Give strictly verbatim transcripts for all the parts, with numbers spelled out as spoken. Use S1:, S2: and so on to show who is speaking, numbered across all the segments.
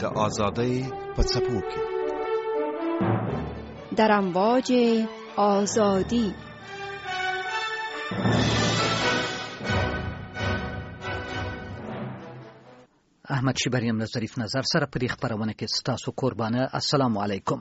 S1: آزادۍ په څپو کې
S2: در امواج آزادی.
S3: احمد شیبریم له ظریف نظر سره په دې خپرونه کې ستاسو قربانه. السلام علیکم.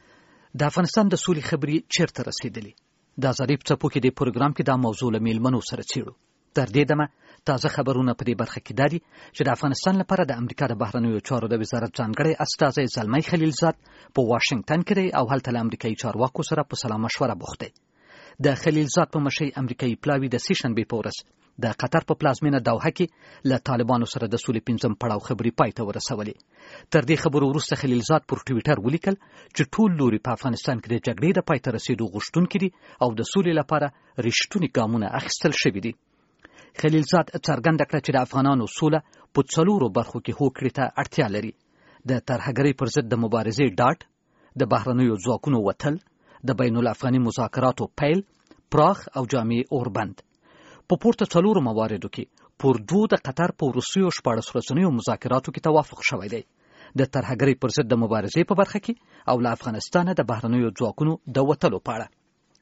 S3: د افغانستان د سولې خبرې چیرته رسیدلې؟ د ظریف څپو کې د پروګرام کې دا موضوع له میلمنو سره څیړو. تر دې دمه تازه خبرونه په دې برخه کې دي چې د افغانستان لپاره د امریکا د بهرنیو چارو د وزارت ځانګړی استازی زلمی خلیلزاد په واشنگټن کې دی او هلته له امریکایي چارواکو سره په سلا مشوره بوخت دی. د خلیلزاد په مشرۍ امریکایي پلاوي د سې شنبې په ورځ د قطر په پلازمینه دوحه کې له طالبانو سره د سولې پنځم پړاو خبرې پای ته ورسولې. تر دې خبرو وروسته خلیلزاد پر ټویټر ولیکل چې ټول لوري په افغانستان کې د جګړې د پای ته رسیدو غوښتونکي دي او د سولې لپاره رښتونی ګامونه اخیستل شوي دي. خلیلزاد څرګنده کړه چې د افغانانو سوله په څلورو برخو کې هوکړې ته اړتیا لري: د ترهګرۍ پر ضد د مبارزې ډاډ، د بهرنیو ځواکونو وتل، د بین الافغاني مذاکراتو پیل، پراخ او جامع اوربند. په پورته څلورو مواردو کې پر دوو د قطر په وروستیو شپاړس ورځنیو مذاکراتو کې توافق شوی دی: د ترهګرۍ پر ضد د مبارزې په برخه کې او له افغانستانه د بهرنیو ځواکونو د وتلو په اړه.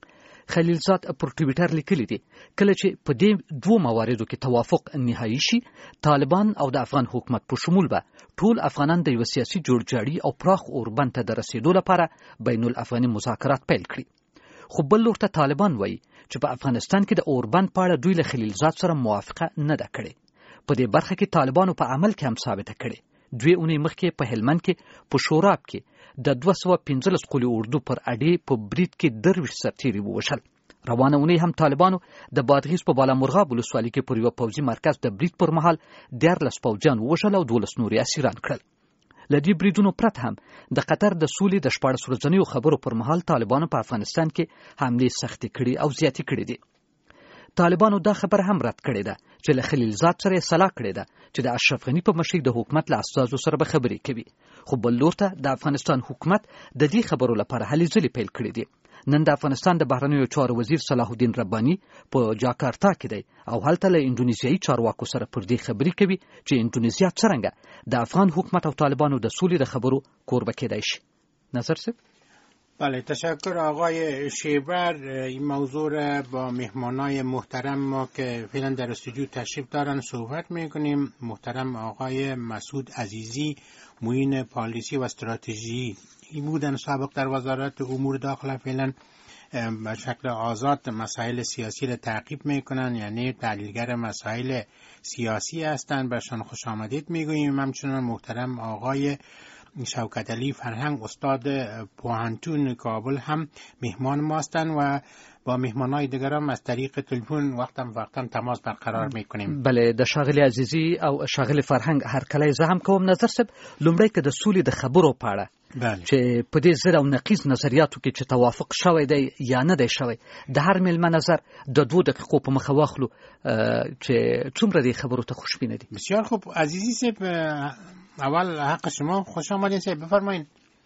S3: خلیلزاد پر ټویټر لیکلی دی کله چې په دې دوو مواردو کې توافق نهایي شي، طالبان او د افغان حکومت په شمول به ټول افغانان د یو سیاسي جوړجاړي او پراخ اوربند ته د رسیدو لپاره بین الافغاني مذاکرات پیل کړي. خو بل لور ته طالبان وایي چې په افغانستان کې د اوربند په اړه دوی له خلیلزاد سره موافقه نه ده کړې. په دې برخه کې طالبانو په عمل کې هم ثابته کړې. دوی اونۍ مخکې په هلمند کې په شوراب کې د دوه سوه پنځلس قولي اردو پر اډې په برید کې درویشت سرتیري ووژل. روانه اونۍ هم طالبانو د بادغیس په بالامرغاب ولسوالۍ کې پر یوه پوځي مرکز د برید پر مهال دیارلس پوځیان ووژل او دولس نور یې اسیران کړل. له دې بریدونو پرته هم د قطر د سولې د شپاړس ورځنیو خبرو پر مهال طالبانو په افغانستان کې حملې سختې کړي او زیاتې کړي دي. طالبانو دا خبره هم رد کړې ده چې له خلیلزاد سره یې سلا کړې ده چې د اشرف غني په مشرۍ د حکومت له استازو سره به خبرې کوي. خو بل لور ته د افغانستان حکومت د دې خبرو لپاره هلې ځلې پیل کړې دي. نن د افغانستان د بهرنیو چارو وزیر صلاح الدین رباني په جاکارتا کې دی او هلته له انډونیزیایي چارواکو سره پر دې خبرې کوي چې انډونیزیا څرنګه د افغان حکومت او طالبانو د سولې د خبرو کوربه کېدای شي. نظر صاحب؟
S4: بله، تشکر آقای شیبر. این موضوع را با مهمانای محترم ما که فعلا در استودیو تشریف دارن صحبت میکنیم. محترم آقای مسعود عزیزی، معین پالیسی و استراتژی ای بودن سابق در وزارت امور داخله، فعلا به شکل آزاد مسائل سیاسی را تعقیب میکنن، یعنی تحلیلگر مسائل سیاسی هستند. برشان خوش آمدید میگوییم. همچنان محترم آقای شوکت علی فرهنگ، استاد پوهنتون کابل هم مهمان ما هستند و با مهمانای دیگر هم از طریق تلفن وقتم وقتم تماس برقرار میکنیم.
S3: بله، د ښاغلي عزیزي او ښاغلي فرهنګ هرکلی زه هم کوم. نظر صاحب، لومړی که د سولې د خبرو په اړه چې په دې ضد او نقیض نظریاتو کې چې توافق شوی دی یا نه دی شوی، د هر میلمه نظر د دوه دقیقو په مخه واخلو چې څومره دې خبرو ته خوشبینه دي.
S4: بسیار خوب. عزیزی صاحب، اول حق شما، خوش آمدین صاحب، بفرمایید.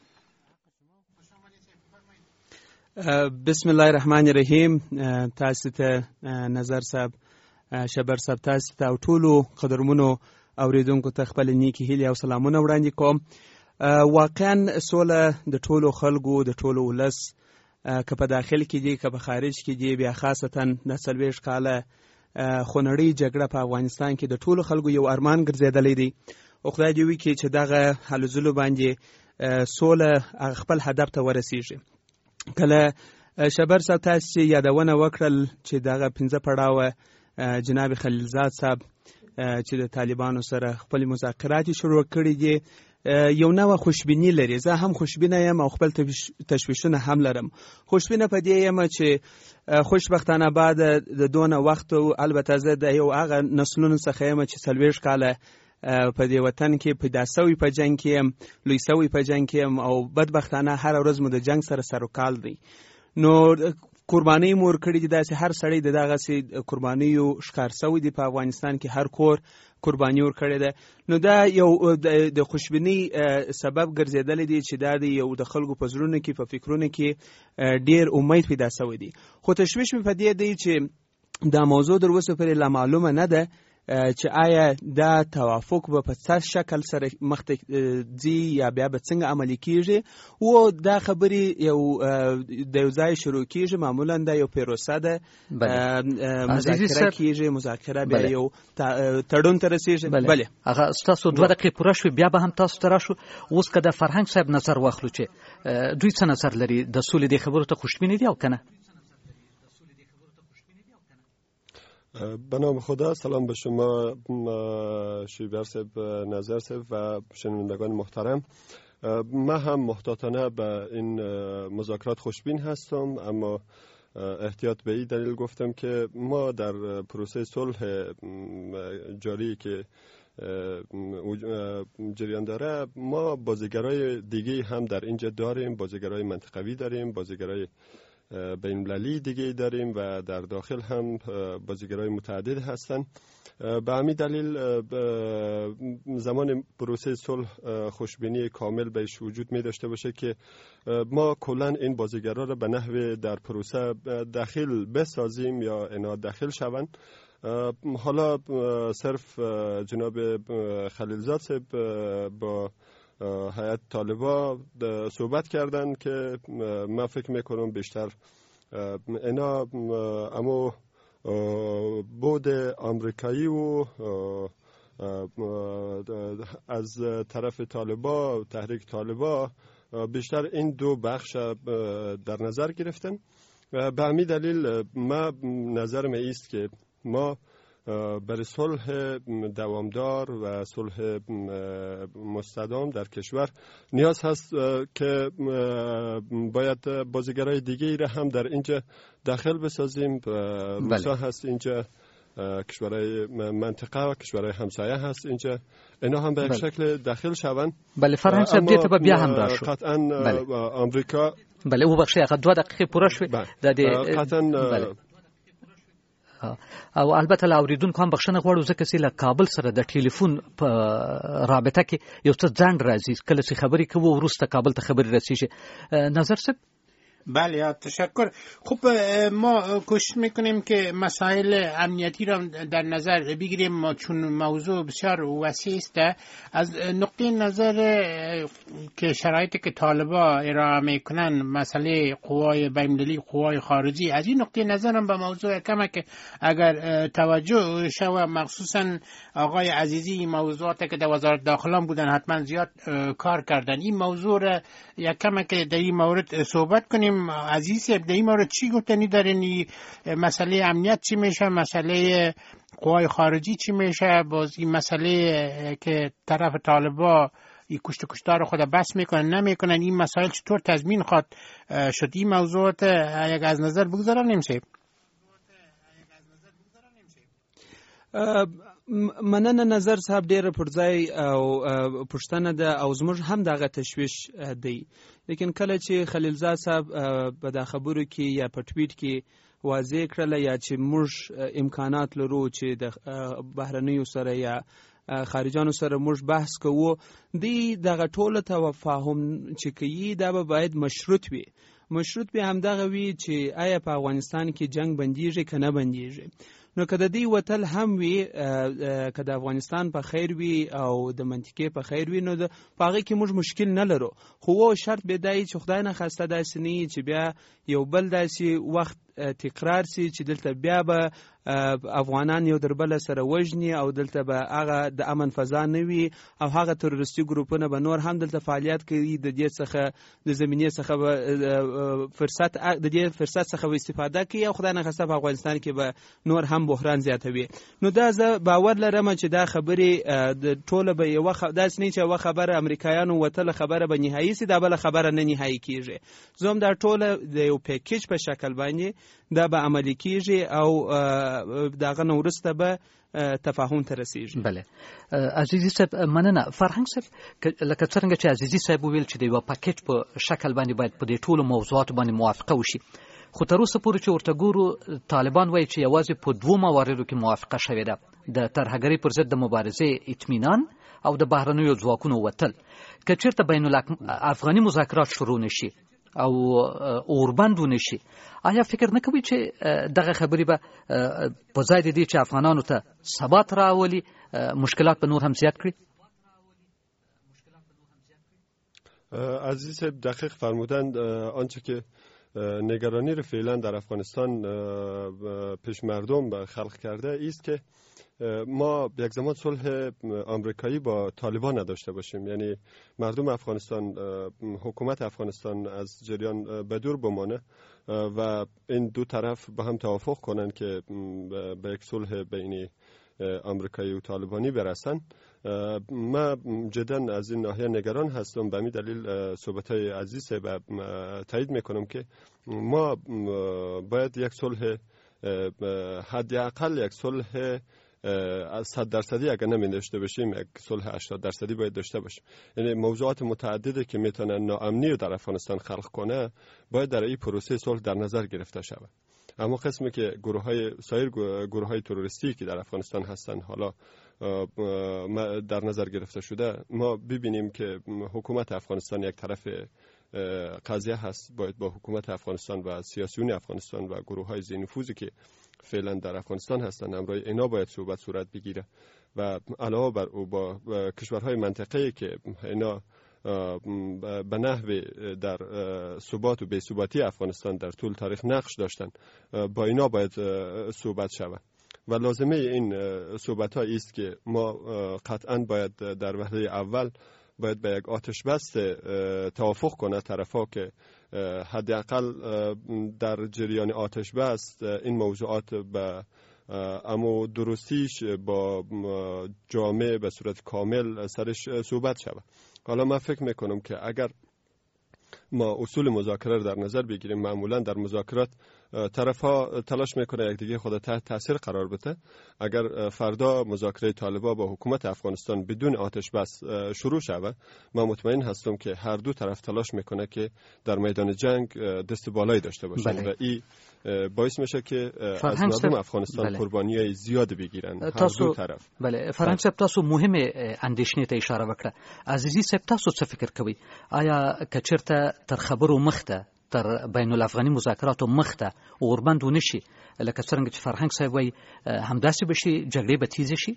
S5: بسم الله الرحمن الرحیم. تاسو ته نظر صاحب، شبر صاحب، تاسو ته او ټولو قدرمنو اوریدونکو ته خپل نیکی هیلې او سلامونه وړاندې کوم. واقعا سوله د ټولو خلکو، د ټولو ولس، که په داخل کې دي که په خارج کې دي، بیا خاصتا د څلوېښت کاله خونړۍ جګړه په افغانستان کې د ټولو خلکو یو ارمان ګرځېدلی دی. او خدای دې وکړي چې دغه هلو ځلو باندې سوله خپل هدف ته ورسیږي. کله شبر صاحب تاسو یادونه وکړل چې دغه پنځه پړاوه جناب خلیلزاد صاحب چې د طالبانو سره خپل مذاکرات شروع کړي دي، یو نوع خوشبینی لري. زه هم خوشبینه یم او خپل تشویشونه هم لرم. خوشبینه په دې یم چې خوشبختانه بعد د دونه وخت، البته زه د یو هغه نسلونو څخه یم چې څلوېښت کاله په دې وطن کې پیدا سوی په جنگ کې یم، لوی سوی په جنگ کې یم او بدبختانه هر ورځ مو د جنگ سره سر و کال دی. نو قربانۍ مو ورکړې دي، داسې هر سړی د دغسې قربانیو ښکار سوی دی په افغانستان کې، هر کور قرباني ورکړې ده. نو دا یو د خوشبینۍ سبب ګرځېدلی دی چې دا د یو د خلکو په زړونو کې، په فکرونو کې ډېر امید پیدا سوی دی. خو تشویش مې په دې دی چې دا موضوع در اوسه پورې لا معلومه نه ده چې آیا دا توافق به په څه شکل سره مخته ځي یا بیا به څنګه عملي کیږي. او دا خبرې یو د یو ځای شروع کیږي، معمولا دا یو پروسه ده، مذاکره کیږي، مذاکره بیا یو تړون ته رسیږي. بله
S3: هغه ستاسو دوه دقیقې پوره شوې، بیا به هم تاسو ته راشو. اوس که د فرهنګ صاحب نظر واخلو چې دوی څه نظر لري، د سولې دې خبرو ته خوشبینی دي او که نه؟
S6: به نام خدا، سلام به شما شیبر صاحب، نظر صاحب و شنوندگان محترم. من هم محتاطانه به این مذاکرات خوشبین هستم، اما احتیاط به این دلیل گفتم که ما در پروسه صلح جاری که جریان داره، ما بازیگرای دیگه هم در اینجا داریم، بازیگرای منطقوی داریم، بازیگرای بین المللی دیگه داریم و در داخل هم بازیگرای متعدد هستن. به همین دلیل زمان پروسه صلح خوشبینی کامل بهش وجود می داشته باشه که ما کلا این بازیگرا را به نحو در پروسه داخل بسازیم یا اینا داخل شوند. حالا صرف جناب خلیلزاد صاحب با هیئت طالبا صحبت کردن که من فکر میکنم بیشتر اینا اما بود آمریکایی و از طرف طالبا، تحریک طالبا، بیشتر این دو بخش در نظر گرفتن. به همین دلیل ما نظرم ایست که ما برای صلح دوامدار و صلح مستدام در کشور نیاز هست که باید بازیگرای دیگه را هم در اینجا داخل بسازیم. روسا هست اینجا، کشورهای منطقه و کشورهای همسایه هست اینجا، اینا هم به یک شکل داخل شوند.
S3: بله فرهنگ صاحب دیتا با بیا هم راشو
S6: قطعا آمریکا.
S3: بله او بخشی اخر دو دقیقه پوره شوی
S6: قطعا.
S3: او البته له اوریدونکو هم بخښنه غواړو ځکه چې له کابل سره د ټلیفون په رابطه کې یو څه ځنډ راځي، کله چې خبرې کوو وروسته کابل ته خبرې رسیږي. نظر صاحب؟
S4: بله تشکر. خب ما کوشش میکنیم که مسائل امنیتی را در نظر بگیریم، ما چون موضوع بسیار وسیع است. از نقطه نظر که شرایطی که طالبا ارائه میکنن، مسئله قوای بین‌المللی، قوای خارجی، از این نقطه نظر هم به موضوع کمه که اگر توجه شود، مخصوصا آقای عزیزی این موضوعاتی که در وزارت داخله بودن حتما زیاد کار کردن، این موضوع را یک کمه که در این مورد صحبت کنیم. عزیزی در این مورد چی گفتنی دارین؟ مسئله امنیت چی میشه؟ مسئله قوای خارجی چی میشه؟ باز این مسئله که طرف طالبا این کشت کشتار خود بس میکنن نمیکنن، این مسائل چطور تضمین خواد شد؟ این موضوعات یک از نظر بگذارم نمیشه.
S5: مننه نظر صاحب، ډیره پر ځای او پښتنه ده او زموږ هم دغه تشویش دی. لیکن کله چې خلیلزاد صاحب په دا خبرو کې یا په ټویټ کې واضح کړله یا چې موږ امکانات لرو چې د بهرنیو سره یا خارجانو سره موږ بحث کوو، دی دغه ټوله تفاهم چې کوي دا به باید مشروط وي. مشروط به همدغه وي چې آیا په افغانستان کې جنگ بندیږي که نه بندیږي. نو که د دې وتل هم وي، که د افغانستان په خیر وي او د منطقې په خیر وي، نو په هغې کې موږ مشکل نه لرو. خو و شرط به دا وي چې خدای نخواسته داسې نه وي چې بیا یو بل داسې وخت تکرار سي چې دلته بیا به افغانان یو در بل سره وژني او دلته به هغه د امن فضا نه وي او هغه تروریستي ګروپونه به نور هم دلته فعالیت کوي، د دې څخه د زمینې څخه به فرصت د دې فرصت څخه به استفاده کوي او خدای نخواسته په افغانستان کې به نور هم بحران زیاتوي. نو دا زه باور لرم چې دا خبرې د ټوله به یوه داسې نه چې یوه خبره امریکایانو وتله خبره به نهایي سي، دا بله خبره نه نهایي کېږي. زه هم دا ټوله د یو پیکیج په شکل باندې دا به عملی کیږي او داغه نو وروسته به تفاهم ته رسیږي.
S3: بله عزیزي صاحب مننه. فرهنګ صاحب لکه څنګه چې عزیزي صاحب ویل چې د یو پاکیج په شکل باندې باید په دې ټولو موضوعاتو باندې موافقه وشي، خو تر اوسه پورې چې ورته ګورو طالبان وایي چې یوازې په دوو مواردو کې موافقه شوې ده، د ترهګرۍ پر ضد د مبارزې اطمینان او د بهرنیو ځواکونو وتل. که چېرته بین الافغاني مذاکرات شروع نشي، او اوربند ونشي. آیا فکر نه کوي چې دغه خبرې به په ځای د دې چې افغانانو ته ثبات راولي مشکلات به نور هم زیات کړي؟
S6: عزیز صاحب دقیق فرمودند. آنچه که نگرانی رو فعلا در افغانستان پیش مردم خلق کرده است که ما یک زمان صلح آمریکایی با طالبان نداشته باشیم، یعنی مردم افغانستان، حکومت افغانستان از جریان به دور بمانه و این دو طرف به هم توافق کنن که به یک صلح بین آمریکایی و طالبانی برسن. ما جدا از این ناحیه نگران هستم. به همین دلیل صحبت‌های عزیز و تایید میکنم که ما باید یک صلح حداقل یک صلح از صد درصدی اگر نمی داشته باشیم یک صلح هشتاد درصدی باید داشته باشیم. یعنی موضوعات متعددی که میتونه ناامنی رو در افغانستان خلق کنه باید در این پروسه صلح در نظر گرفته شود. اما قسمی که گروه های سایر گروه های تروریستی که در افغانستان هستن حالا در نظر گرفته شده، ما ببینیم که حکومت افغانستان یک طرف قضیه هست. باید با حکومت افغانستان و سیاسیون افغانستان و گروه های ذی نفوذی که فعلا در افغانستان هستن امروز اینا باید صحبت صورت بگیره و علاوه بر او با کشورهای منطقه‌ای که اینا به نحو در ثبات و بی ثباتی افغانستان در طول تاریخ نقش داشتن، با اینا باید صحبت شود و لازمه این صحبت ها است که ما قطعا باید در وهله اول باید به یک آتش بس توافق کنه طرفا که حداقل در جریان آتش بس این موضوعات به اما درستیش با جامعه به صورت کامل سرش صحبت شود. حالا من فکر میکنم که اگر ما اصول مذاکره رو در نظر بگیریم، معمولا در مذاکرات طرف‌ها تلاش میکنه یک دیگه خود تحت تاثیر قرار بده. اگر فردا مذاکره طالبان با حکومت افغانستان بدون آتش بس شروع شود، من مطمئن هستم که هر دو طرف تلاش میکنه که در میدان جنگ دست بالایی داشته باشن. بله. و این باعث میشه که از مردم افغانستان بله. قربانیای زیاد بگیرن هر دو طرف.
S3: بله فرهنګ صاحب تاسو مهمه اندیشنې ته اشاره وکړه. عزیزي صاحب تاسو څه فکر کوئ؟ آیا کچرته تر خبرو مخته تر بین الافغاني مذاکراتو مخته اوربند ونشي لکه څنګه چې فرهنګ صاحب وایي همداسې به شي، جګړې به تیزې شي؟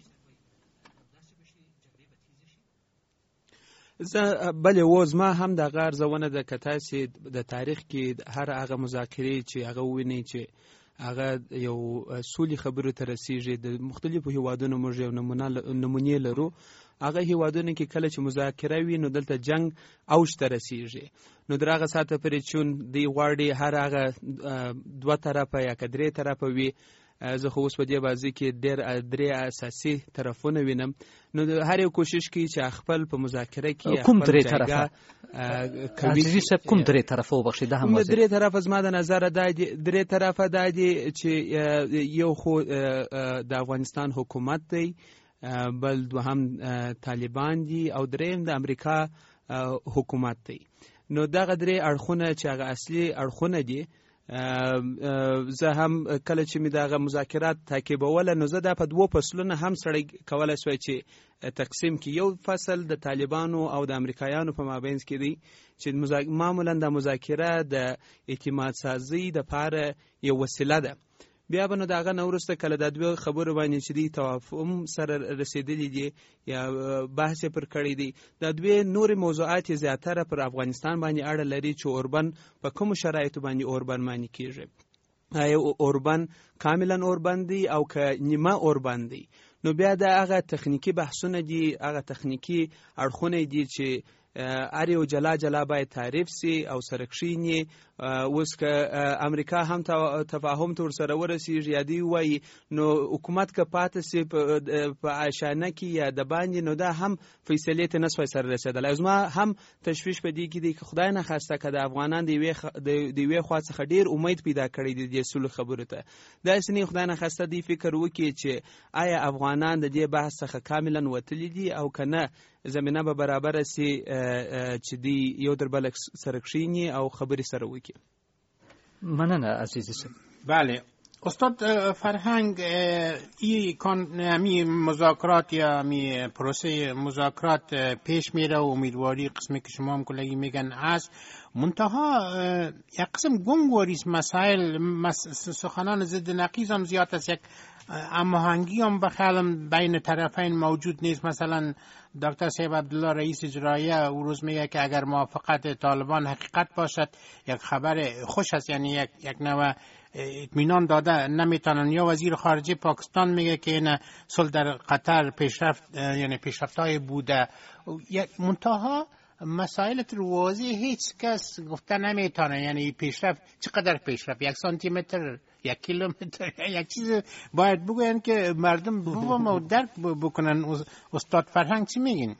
S5: زه بلې اوس ما هم دغه ارزونه ده که تاسې د تاریخ کې هر هغه مذاکرې چې هغه ووینئ چې هغه یو سولې خبرو ته رسیږي، د مختلفو هیوادونو موږ یو نمونې لرو. هغه هیوادونو کې کله چې مذاکره وي نو دلته جنگ اوج ته رسیږي، نو در هغه ساعته پورې چون دی غواړي هر هغه دوه طرفه یا که درې طرفه وي. زه خو اوس په دې بازي کې ډېر درې اساسي طرفونه وینم، نو هر یو کوشش کوي چې خپل په مذاکره کې
S3: کوم درې طرفه کوي چې کوم درې طرفه وبخښي ده هم
S5: درې طرفه زما د نظر دا درې طرفه دا دي چې یو خو د افغانستان حکومت دی، بل دوهم طالبان دي او دریم د امریکا حکومت دی. نو دغه درې اړخونه چې هغه اصلي اړخونه دي، زه هم کله چې می دغه مذاکرات تعقیبوله نو زه دا په دوه فصلونه هم سړی کولای شوی چې تقسیم کی. یو فصل د طالبانو او د امریکایانو په مابین کې دی چې معمولا د مذاکره د اعتماد سازي د لپاره یو وسیله ده. بیا به نو دغه نه وروسته کله د دوه خبرو باندې چې دی توافق سره رسیدلی دي یا بحث پر کړی دی، د دوه نور موضوعات زیاتره پر افغانستان باندې اړه لري چې اوربن په کوم شرایطو باندې اوربن معنی کیږي. آیا اوربن کاملا اوربن دی او که نیمه اوربن دی؟ نو بیا د هغه تخنیکی بحثونه دي، هغه تخنیکی اړخونه دي چې ار یو جلا جلا باید تعریف سی او سرکشینی. اوس که امریکا هم تفاهم تور سره ورسیږي یا دی وای نو حکومت که پاتې سی په عشانه کې یا د باندې، نو دا هم فیصله ته نسوي سره رسیدل. از ما هم تشویش پدې کې دی که خدای نه خواسته که د افغانان دی وی دی وی خوا څخه ډیر امید پیدا کړی دی د سولې خبرو ته. دا اسنی خدای نه خواسته دی فکر وکړي چې آیا افغانان د دې بحث څخه کاملا وتلی دي او کنه زمينه به برابر سي چې دی یو در بل سرکشینی او خبري سره وکړي.
S3: مننه عزیزي صاحب.
S4: بله استاد فرهنگ، این می مذاکرات یا می پروسه مذاکرات پیش میره و امیدواری قسمی که شما هم کلگی میگن هست، منتها یک قسم گنگوریست مسائل سخنان ضد نقیض هم زیاد است، یک هماهنگی هم بخیالم بین طرفین موجود نیست. مثلا دکتر صاحب عبدالله رئیس اجراییه او روز میگه که اگر موافقت طالبان حقیقت باشد یک خبر خوش است، یعنی یک یک نوع اطمینان داده نمیتونن. یا وزیر خارجه پاکستان میگه که این صلح در قطر پیشرفت یعنی پیشرفت‌های بوده. یک منتها مسائل واضح هیچ کس گفته نمیتونه، یعنی پیشرفت چقدر پیشرفت، یک سانتی متر، یک کیلومتر، یک چیز باید بگوین که مردم بفهمن و درک بکنن. استاد فرهنگ چی میگین؟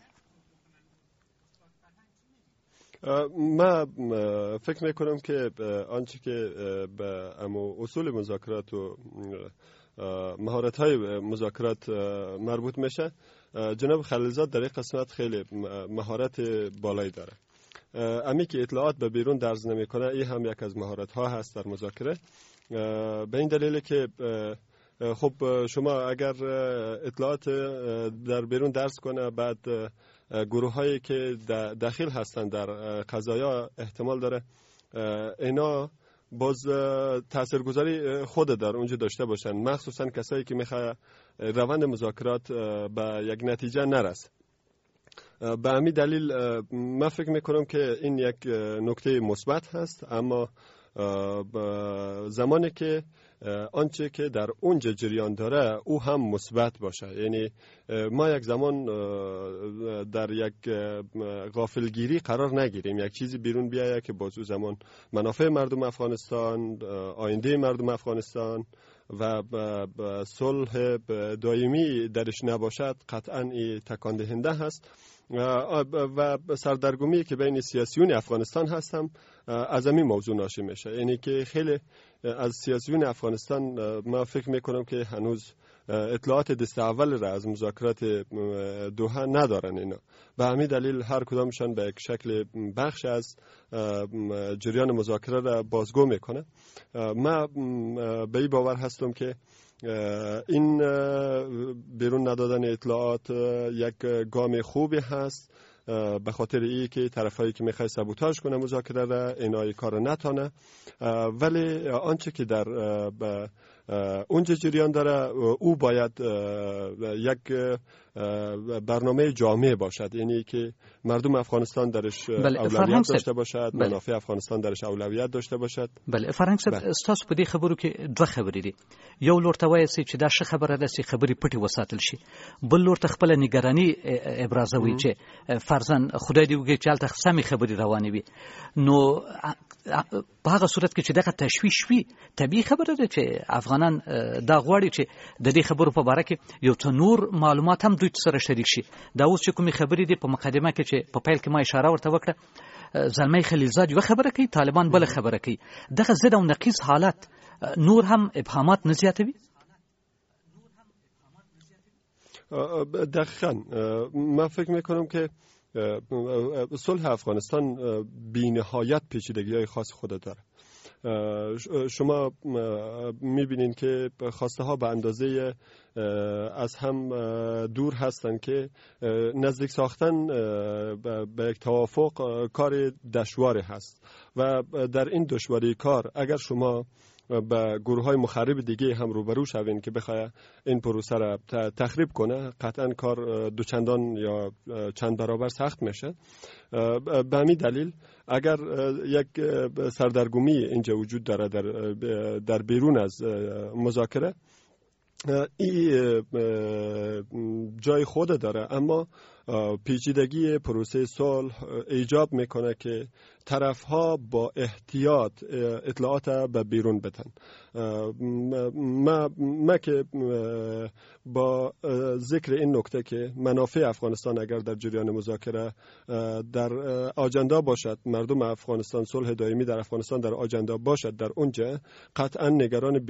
S6: من فکر میکنم که آنچه که به اصول مذاکرات و مهارت های مذاکرات مربوط میشه، جناب خلیلزاد در این قسمت خیلی مهارت بالایی داره. امی که اطلاعات به بیرون درز نمیکنه، این هم یک از مهارت ها هست در مذاکره. به این دلیل که خب شما اگر اطلاعات در بیرون درز کنه، بعد گروه هایی که داخل هستند در قضایا احتمال داره اینا باز تاثیرگذاری خود در اونجا داشته باشن، مخصوصا کسایی که میخواه روند مذاکرات به یک نتیجه نرسه. به همین دلیل من فکر میکنم که این یک نکته مثبت هست، اما زمانی که آنچه که در اونجا جریان داره او هم مثبت باشه. یعنی ما یک زمان در یک غافلگیری قرار نگیریم، یک چیزی بیرون بیاید که باز او زمان منافع مردم افغانستان، آینده مردم افغانستان و صلح دائمی درش نباشد، قطعا این تکان دهنده هست. و سردرگمی که بین سیاسیون افغانستان هستم از همین موضوع ناشی میشه. یعنی که خیلی از سیاسیون افغانستان ما فکر میکنم که هنوز اطلاعات دست اول را از مذاکرات دوحه ندارن اینا. به همین دلیل هر کدامشان به یک شکل بخش از جریان مذاکره را بازگو میکنه. من به این باور هستم که این بیرون ندادن اطلاعات یک گام خوبی هست، به خاطر ای که طرفایی که میخواد سابوتاژ کنه مذاکره را اینا کار نتونه. ولی آنچه که در اونجا جریان داره او باید یک برنامه جامع باشد، یعنی که مردم افغانستان درش اولویت داشته باشد، بله. منافع افغانستان درش اولویت داشته باشد.
S3: بله فرهنګ صاحب، تاسو په دې خبرو کې دوه خبرې دي. یو لور ته وایي چې دا ښه خبره ده چې خبرې پټې وساتل شي، بل لور ته خپل نگرانی ابرازوي چې فرضاً خدای دې وکړي چې هلته سمې خبرې روانې وي. نو په هغه صورت کې چې دغه تشویش وي، طبیعي خبره ده چې افغانان دا غواړي چې د دې خبرو په باره کې یو څه نور معلومات هم دوی سره شریک شي. دا اوس چې کومې خبرې دي په مقدمه کې چې په پیل کې ما اشاره ورته وکړه، زلمی خلیلزاد یو خبره کوي، طالبان بل خبره کوي. دغه ضد او نقیض حالت نور هم ابهامات نه زیاتوي؟
S6: دقیقاً من فکر میکنم که صلح افغانستان بی نهایت پیچیدگی‌های خاص خود داره. شما میبینین که خواسته ها به اندازه از هم دور هستن که نزدیک ساختن به یک توافق کار دشواری هست و در این دشواری کار اگر شما با گروه های مخرب دیگه هم روبرو شوین که بخواه این پروسه را تخریب کنه، قطعا کار دوچندان یا چند برابر سخت میشه. به همین دلیل اگر یک سردرگمی اینجا وجود داره در, در بیرون از مذاکره، این جای خود داره، اما پیچیدگی پروسه صلح ایجاب میکنه که طرف ها با احتیاط اطلاعات به بیرون بدن. ما, ما که با ذکر این نکته که منافع افغانستان اگر در جریان مذاکره در آجندا باشد، مردم افغانستان، صلح دائمی در افغانستان در آجندا باشد، در اونجا قطعا نگران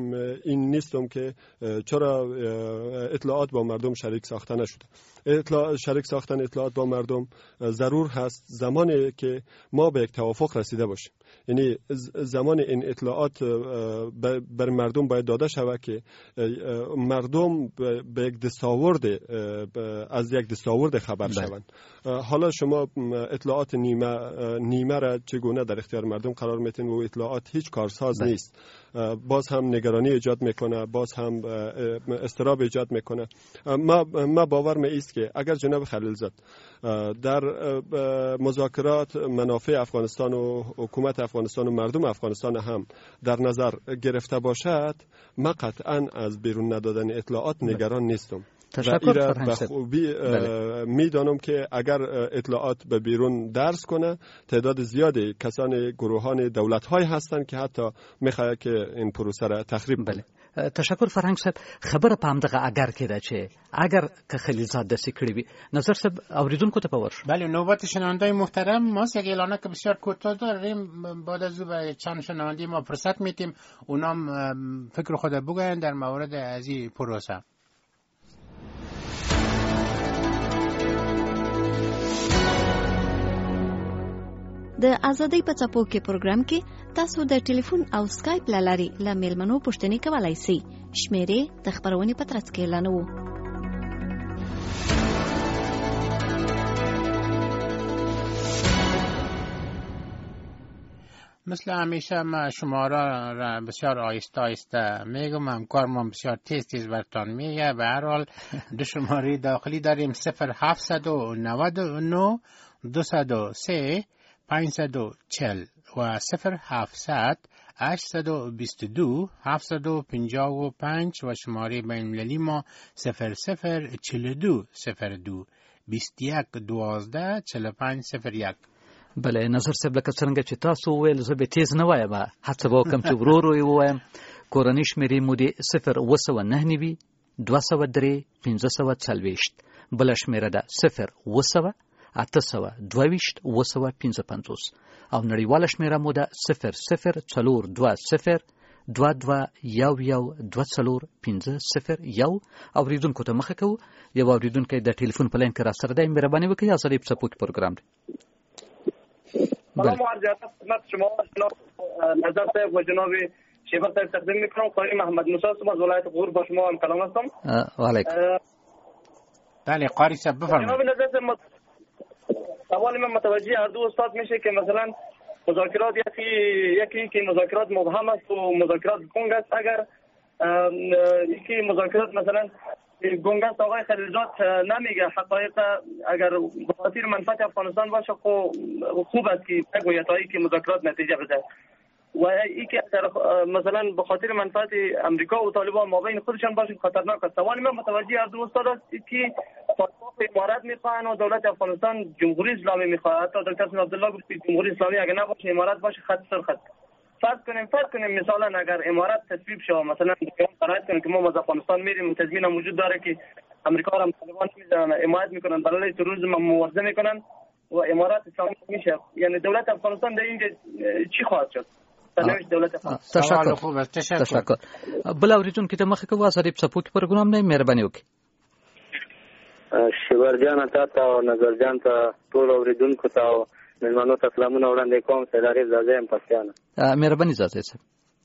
S6: این نیستم که چرا اطلاعات با مردم شریک ساخته نشده. اطلاع شریک ساختن اطلاعات با مردم ضرور هست زمانی که ما به یک توافق رسیده باشیم. یعنی زمان این اطلاعات بر مردم باید داده شود که مردم به یک دستاورد از یک دستاورد خبر شوند. حالا شما اطلاعات نیمه نیمه را چگونه در اختیار مردم قرار میتین و اطلاعات هیچ کارساز بله. نیست، باز هم نگرانی ایجاد میکنه، باز هم استراب ایجاد میکنه. ما ما باور می است که اگر جناب خلیلزاد در مذاکرات منافع افغانستان و حکومت افغانستان و مردم افغانستان هم در نظر گرفته باشد، من قطعا از بیرون ندادن اطلاعات نگران نیستم.
S3: تشکر
S6: به خوبی میدانم که اگر اطلاعات به بیرون درس کنه تعداد زیادی کسان گروهان دولت های هستند که حتی میخواد که این پروسه را تخریب کنه.
S3: تشکر فرهنګ صاحب. خبره په همدغه اگر کې ده چې اگر که خلیلزاد داسې کړی وي، نظر صاحب اوریدونکو ته پور.
S4: بله، نوبت شنوندای محترم ماست. یک اعلانه که بسیار کوتاه داریم، بعد از او به چند شنونده ما فرصت میتیم اونام فکر خود بگوین در مورد از این پروسه.
S2: د ازادۍ په څپو کې پروګرام کې تاسو د ټلیفون او سکایپ له لارې له میلمنو پوښتنې کولای شئ. شمیرې د خبرونې په ترڅ کې اعلانوو.
S4: مثل همیشه ما شماره را بسیار آیسته آیسته میگم، همکارم بسیار تیز تیز برتان میگه. به هر حال دو شماره داخلی داریم: صفر هفتصد و نود و نه دویست و سه پانصد و چهل و صفر هفتصد هشتصد و بیست و دو هفتصد و پنجاه و پنج و شماره بین المللی ما صفر صفر چهل و دو صفر دو بیست و یک دوازده چهل و پنج صفر یک.
S3: بله، نظر صاحب لکه څنګه چې تاسو ویل زه به تیز نه وایم، هڅه به وکړم چې ورو ورو یې ووایم. کورنۍ شمېرې مو د صفر اوه سوه نهه نوي دوه سوه درې پنځه سوه څلوېښت، بله شمېره ده صفر اوه سوه اته سوه دوه ویشت اوه سوه پنځه پنځوس او نړیواله شمېره مو ده صفر صفر څلور دوه صفر دوه دوه یو یو دوه څلور پنځه صفر یو. اورېدونکو ته مخه کوو. یو اورېدونکی د ټلیفون په لاین کې راسره دی، مهرباني وکړئ. ازادۍ په څپو کې پروګرام دی.
S7: سلام و عرض ادب خدمت شما جناب نظر صاحب و جناب شیبر صاحب تقدیم میکنم. قاری محمد موسی هستم از ولایت غور، با شما هم کلام هستم.
S3: و علیکم.
S4: بله قاری صاحب بفرمایید.
S7: جناب نظر صاحب سوال من متوجه هر دو استاد میشه که مثلا مذاکرات یکی یکی که مذاکرات مبهم است و مذاکرات گنگ است. اگر یکی مذاکرات مثلا گنگ است، آقای خلیلزاد نمیگه حقایق، اگر به خاطر منفعت افغانستان باشه خوب است که بگوید تا اینکه مذاکرات نتیجه بده، و اینکه مثلا به خاطر منفعت امریکا و طالبان مابین خودشان باشه خطرناک است. سوال من متوجه هر دو استاد است که پاسپورت امارات میخواهن و دولت افغانستان جمهوری اسلامی میخواد. حتی دکتر حسین عبدالله گفت جمهوری اسلامی اگر نباشه امارات باشه خط سر خط. فرض کنیم فرض کنیم مثلا اگر امارات تصویب شه، مثلا فرض کنیم که ما از افغانستان میریم، تضمین وجود داره که امریکا را طالبان میزنن، حمایت میکنن، برای تروریسم مبارزه میکنن و امارات اسلامی میشه، یعنی دولت افغانستان در اینجا چی خواهد شد؟
S3: تشکر. تشکر. بل اوریدونکو ته مخه کوو. ازادۍ په څپو کې پروګرام دی، مهرباني وکړئ.
S8: شیبر جان ته او نظر جان ته ټول اوریدونکو ته او مېلمنو ته سلامونه وړاندې کوم. سیداري زازه یم پښتانه.
S3: مهرباني زازه صاحب.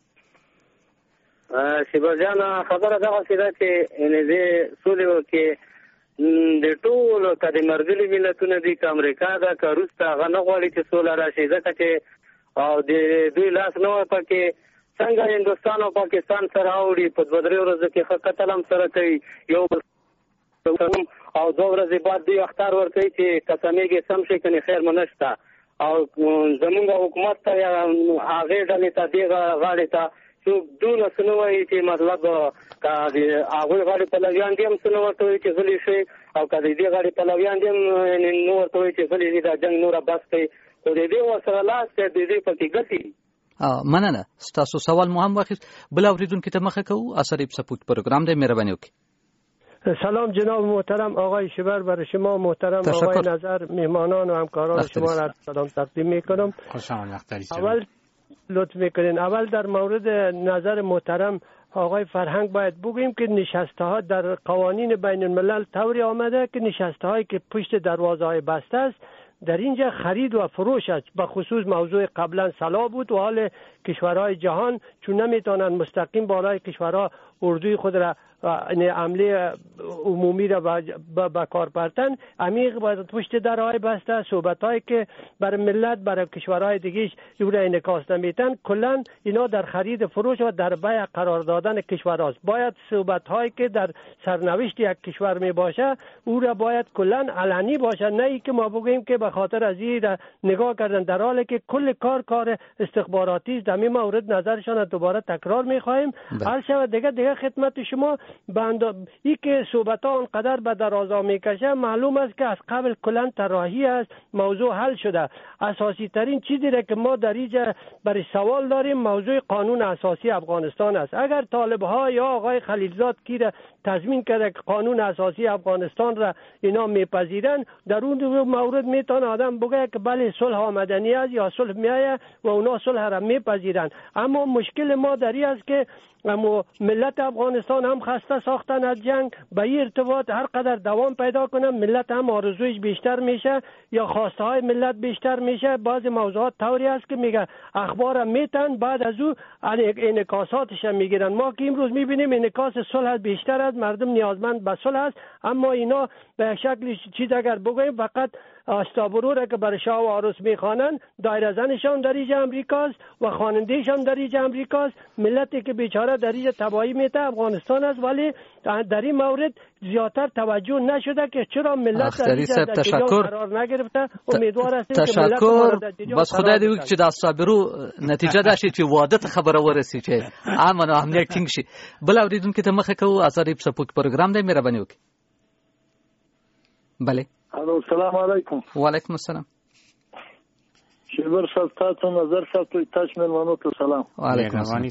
S8: شیبر جان خبره دا وسیله چې ان دې سولې کې د ټول کډې مرګلي ملتونه دي که امریکا دا که روس ته هغه نه غواړي چې سوله راشي، ځکه چې او د دوی لاس نه وای پکې. څنګه هندوستان او پاکستان سره اوړي په دوه درې ورځو کې ښه قتل هم سره کوي، یو او دوه ورځې بعد دوی اختار ورکوي چې قسمیږي سم شي کنې خیر مو نشته. او زمونږ حکومت ته یا هغې ډلې ته دې غاړې ته څوک دونه څه نه وایي چې مطلب که د هغوی غاړې پلویان دې هم څه نه ورته وایي چې غلي شي، او که د دې غاړې پلویان دې هم نه ورته وایي چې غلي شي، دا جنګ نوره بس کوي. خو د دې ورسره لاس دی، د دې پکې ګټي.
S3: مننه. ستاسو سوال مو هم واخیست. بل اورېدونکي ته مخه کوو. ازادۍ په څپو کې پروګرام دی، مهرباني وکړئ.
S9: سلام جناب محترم آقای شیبر، برای شما محترم
S3: تشکر.
S9: آقای نظر، مهمانان و همکاران شما را سلام تقدیم میکنم.
S4: خوش آمدید.
S9: اول لطف میکنین اول در مورد نظر محترم آقای فرهنگ باید بگوییم که نشسته ها در قوانین بین الملل طوری آمده که نشسته هایی که پشت دروازه های بسته است در اینجا خرید و فروش است. به خصوص موضوع قبلا سلاح بود و حال کشورهای جهان چون نمیتونن مستقیم بالای کشورها اردوی خود را عمله عمومی را به کار بردن، عمیق باید پشت درهای بسته صحبت‌هایی که برای ملت برای کشورهای دیگه او را انعکاس نمیتن کلا اینا در خرید فروش و در بیع قرار دادن کشورهاست. باید صحبت‌هایی که در سرنوشت یک کشور می باشه او را باید کلا علنی باشه، نه ای که ما بگیم که به خاطر از این نگاه کردن، در حالی که کل کار کار استخباراتی است. در این مورد نظرشان دوباره تکرار می‌خوایم. هر شب دیگه دیگه خدمت شما بند ای که صحبت ها انقدر به درازا میکشه معلوم است که از قبل کلا طراحی است، موضوع حل شده. اساسی ترین چیزی را که ما در اینجا برای سوال داریم موضوع قانون اساسی افغانستان است. اگر طالب ها یا آقای خلیلزاد کی را تضمین کرده که قانون اساسی افغانستان را اینا میپذیرن، در اون مورد میتونه آدم بگه که بله صلح آمدنی است یا صلح میایه و اونا صلح را میپذیرن. اما مشکل ما در این است که اما ملت افغانستان هم خسته ساختن از جنگ، به این ارتباط هر قدر دوام پیدا کنه ملت هم آرزویش بیشتر میشه یا خواسته های ملت بیشتر میشه. بعض موضوعات طوری است که میگه اخبار میتن بعد از او انعکاساتش میگیرن. ما که امروز میبینیم انعکاس صلح بیشتر است، مردم نیازمند به صلح است، اما اینا به شکل چیز اگر بگویم فقط استابرو را که برای شاه و عروس میخوانن، دایره زنشان در اینجا امریکاست و خوانندهشان در اینجا امریکاست. ملتی که بیچاره در اینجا تباهی میته افغانستان است، ولی در این مورد زیادتر توجه نشده که چرا ملت در اینجا در جریان قرار نگرفته. امیدوار هستیم که ملت ما در جریان
S3: بس خدای دې وکړي چې د استابرو نتیجه دا شي چې واده ته خبره ورسي چې امن او امنیت ټینګ شي. بل اوریدونکو ته مخه کوو ازادي پسپوک پروګرام دی، مهرباني وکړئ. بله
S10: الو السلام علیکم.
S3: وعلیکم السلام.
S10: شیبر صاحب تاسو نظر صاحب ته تاسو ملمنو ته سلام.
S3: وعلیکم السلام.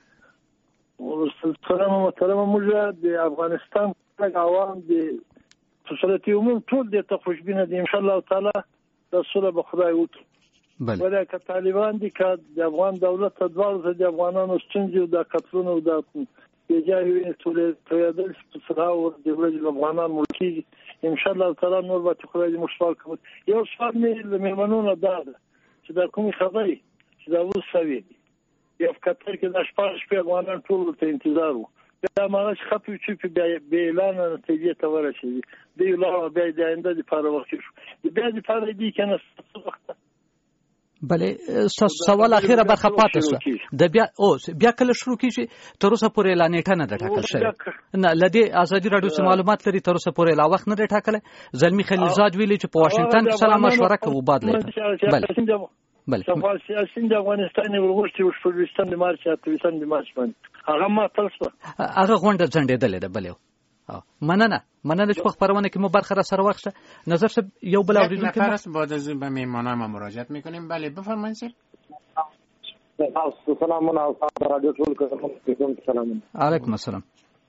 S10: سلام محترم موږ د افغانستان عوام د صورت عموم ټول د ته خوشبینه دي ان شاء الله تعالی د صلح به خدای وکړي.
S3: بله
S10: ولا که طالبان دي که د افغان دولت ته دوار د افغانانو ستونزې او د قتلونو د بیجاوی ټول تویدل څخه او د ورځې افغانان ملکی ان شاء الله تعالی نور به خدای دې مشفال کوي. یو سوال مې مېمنونو دا ده چې دا کومې خبرې چې دا وسوي یو کتر کې د شپږ شپې افغانان ټول ته انتظار وو، دا ماغه خپل چې په اعلان نتیجه ته ورسېږي دی لا بیا د آینده لپاره وخت شو بیا د لپاره دی کنه وخت.
S3: بله سوال اخیره برخه پاتې شو د بیا او بیا کله شروع کیږي تر اوسه پورې اعلان نه نه ټاکل شوی نه لدی ازادي رادیو څخه معلومات لري تر اوسه پورې لا وخت نه ټاکل. زلمی خلیلزاد ویلي چې په واشنگټن کې سلام مشوره کوي بعد لري. بله بله
S10: صفا سیاسي د افغانستان ورغشتي او شپږم د مارچ اتهمه د مارچ باندې هغه ما تاسو
S3: هغه غونډه ځنډېدلې ده. بله مننه مننه چې په خبرونه کې مو برخه را سره واخشه. نظر صاحب یو بل اوریدونکو
S4: نفر است بعد از به مهمانان ما مراجعت میکنیم. بله بفرمایید سر.
S10: سلام علیکم رادیو ټول کوم سلام
S3: علیکم السلام.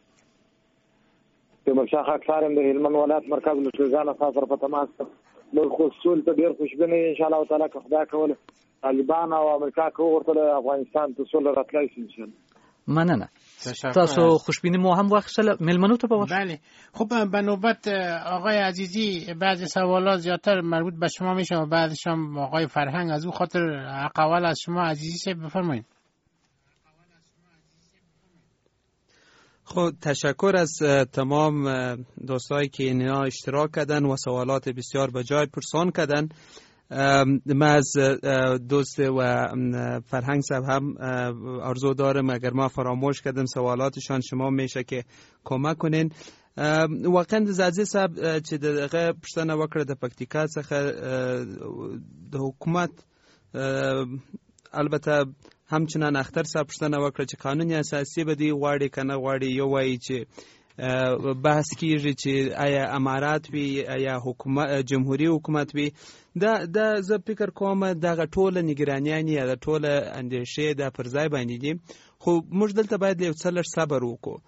S10: په مشاخ اکثرم د هلمند ولایت مرکز مسجدانه سره په تماس نو خصوص ته ډیر خوشبینه ان شاء الله تعالی که خدای کوله طالبان او امریکا کو ورته افغانستان ته سول راتلای شي ان شاء الله.
S3: مننه. تاسو خوشبینی مو هم واخیستل ملمنو ته بابا.
S4: بله خب به نوبت آقای عزیزی بعضی سوالات زیادتر مربوط به شما میشه و بعدش هم آقای فرهنگ از او خاطر اقوال از شما عزیزی سے بفرمایید.
S5: خب تشکر از تمام دوستایی که اینا اشتراک کردن و سوالات بسیار بجای پرسان کردن. من از دوست و فرهنگ صاحب هم آرزو دارم اگر ما فراموش کردم سوالاتشان شما میشه که کمک کنین. واقعا عزیز صاحب چې دغه پښتنه وکړه د پکتیکا څخه د حکومت البته همچنان اختر صاحب پښتنه وکړه چې قانون اساسي به دی غواړي کنه غواړي یو وایي چې بحث کیږي چې آیا امارات وي آیا حکومت جمهوریت حکومت وي. دا دا زه فکر کوم دغه ټوله نگرانیان یا د ټوله اندیشې د پرځای باندې دي، خو موږ دلته باید یو څه لږ صبر وکړو.